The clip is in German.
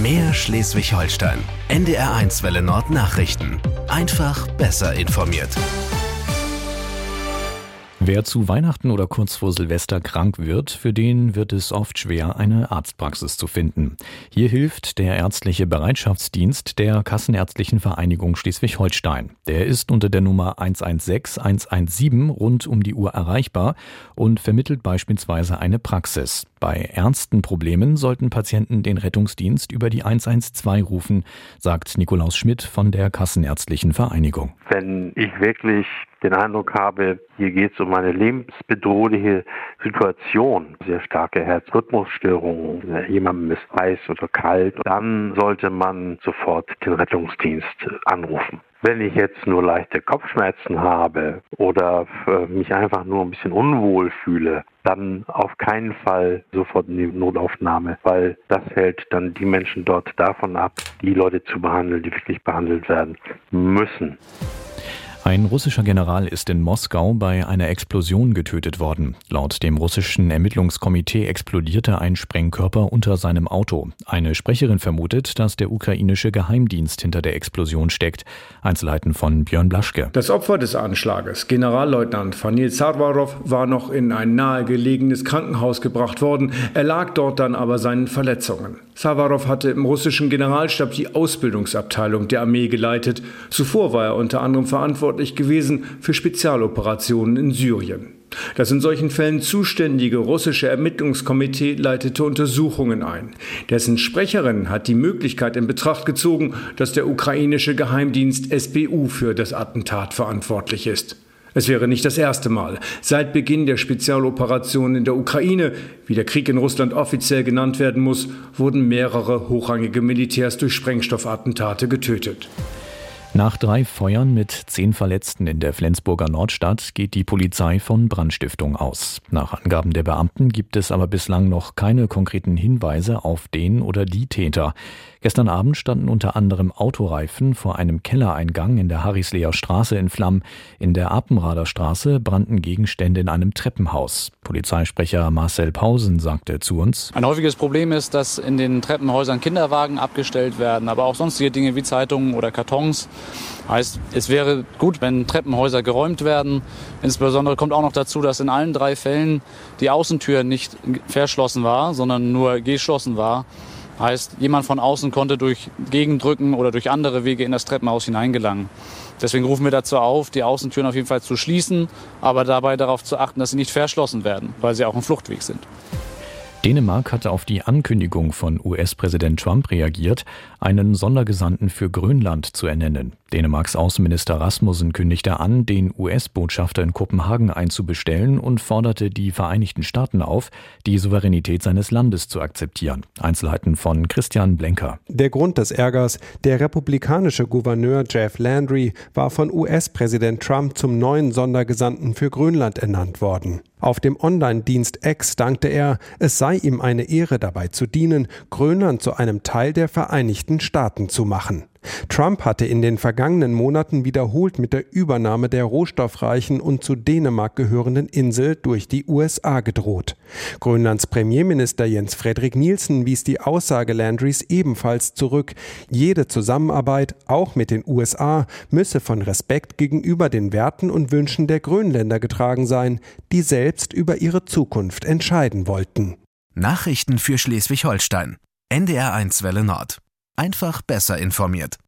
Mehr Schleswig-Holstein. NDR1 Welle Nord Nachrichten. Einfach besser informiert. Wer zu Weihnachten oder kurz vor Silvester krank wird, für den wird es oft schwer, eine Arztpraxis zu finden. Hier hilft der ärztliche Bereitschaftsdienst der Kassenärztlichen Vereinigung Schleswig-Holstein. Der ist unter der Nummer 116 117 rund um die Uhr erreichbar und vermittelt beispielsweise eine Praxis. Bei ernsten Problemen sollten Patienten den Rettungsdienst über die 112 rufen, sagt Nikolaus Schmidt von der Kassenärztlichen Vereinigung. Wenn ich wirklich den Eindruck habe, hier geht es um eine lebensbedrohliche Situation, sehr starke Herzrhythmusstörungen, jemandem ist heiß oder kalt, dann sollte man sofort den Rettungsdienst anrufen. Wenn ich jetzt nur leichte Kopfschmerzen habe oder mich einfach nur ein bisschen unwohl fühle, dann auf keinen Fall sofort in die Notaufnahme, weil das hält dann die Menschen dort davon ab, die Leute zu behandeln, die wirklich behandelt werden müssen. Ein russischer General ist in Moskau bei einer Explosion getötet worden. Laut dem russischen Ermittlungskomitee explodierte ein Sprengkörper unter seinem Auto. Eine Sprecherin vermutet, dass der ukrainische Geheimdienst hinter der Explosion steckt. Einzelheiten von Björn Blaschke. Das Opfer des Anschlages, Generalleutnant Fanil Safarov, war noch in ein nahegelegenes Krankenhaus gebracht worden. Er lag dort dann aber seinen Verletzungen. Safarov hatte im russischen Generalstab die Ausbildungsabteilung der Armee geleitet. Zuvor war er unter anderem verantwortlich gewesen für Spezialoperationen in Syrien. Das in solchen Fällen zuständige russische Ermittlungskomitee leitete Untersuchungen ein. Dessen Sprecherin hat die Möglichkeit in Betracht gezogen, dass der ukrainische Geheimdienst SBU für das Attentat verantwortlich ist. Es wäre nicht das erste Mal. Seit Beginn der Spezialoperationen in der Ukraine, wie der Krieg in Russland offiziell genannt werden muss, wurden mehrere hochrangige Militärs durch Sprengstoffattentate getötet. Nach 3 Feuern mit 10 Verletzten in der Flensburger Nordstadt geht die Polizei von Brandstiftung aus. Nach Angaben der Beamten gibt es aber bislang noch keine konkreten Hinweise auf den oder die Täter. Gestern Abend standen unter anderem Autoreifen vor einem Kellereingang in der Harrisleher Straße in Flammen. In der Apenrader Straße brannten Gegenstände in einem Treppenhaus. Polizeisprecher Marcel Pausen sagte zu uns: Ein häufiges Problem ist, dass in den Treppenhäusern Kinderwagen abgestellt werden, aber auch sonstige Dinge wie Zeitungen oder Kartons. Heißt, es wäre gut, wenn Treppenhäuser geräumt werden. Insbesondere kommt auch noch dazu, dass in allen 3 Fällen die Außentür nicht verschlossen war, sondern nur geschlossen war. Heißt, jemand von außen konnte durch Gegendrücken oder durch andere Wege in das Treppenhaus hineingelangen. Deswegen rufen wir dazu auf, die Außentüren auf jeden Fall zu schließen, aber dabei darauf zu achten, dass sie nicht verschlossen werden, weil sie auch ein Fluchtweg sind. Dänemark hatte auf die Ankündigung von US-Präsident Trump reagiert, einen Sondergesandten für Grönland zu ernennen. Dänemarks Außenminister Rasmussen kündigte an, den US-Botschafter in Kopenhagen einzubestellen und forderte die Vereinigten Staaten auf, die Souveränität seines Landes zu akzeptieren. Einzelheiten von Christian Blenker. Der Grund des Ärgers: der republikanische Gouverneur Jeff Landry war von US-Präsident Trump zum neuen Sondergesandten für Grönland ernannt worden. Auf dem Online-Dienst X dankte er, es sei ihm eine Ehre, dabei zu dienen, Grönland zu einem Teil der Vereinigten Staaten zu machen. Trump hatte in den vergangenen Monaten wiederholt mit der Übernahme der rohstoffreichen und zu Dänemark gehörenden Insel durch die USA gedroht. Grönlands Premierminister Jens Frederik Nielsen wies die Aussage Landrys ebenfalls zurück. Jede Zusammenarbeit, auch mit den USA, müsse von Respekt gegenüber den Werten und Wünschen der Grönländer getragen sein, die selbst über ihre Zukunft entscheiden wollten. Nachrichten für Schleswig-Holstein. NDR1 Welle Nord. Einfach besser informiert.